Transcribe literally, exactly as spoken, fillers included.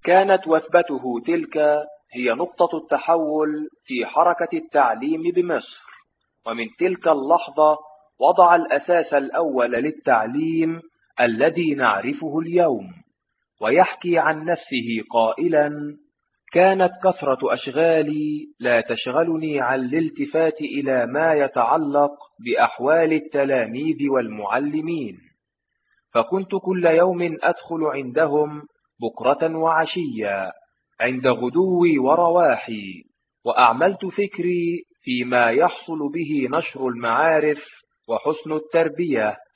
كانت وثبته تلك هي نقطة التحول في حركة التعليم بمصر، ومن تلك اللحظة وضع الأساس الأول للتعليم الذي نعرفه اليوم. ويحكي عن نفسه قائلا: كانت كثرة أشغالي لا تشغلني عن الالتفات إلى ما يتعلق بأحوال التلاميذ والمعلمين، فكنت كل يوم أدخل عندهم بكرة وعشيا عند غدوي ورواحي، وأعملت فكري فيما يحصل به نشر المعارف وحسن التربية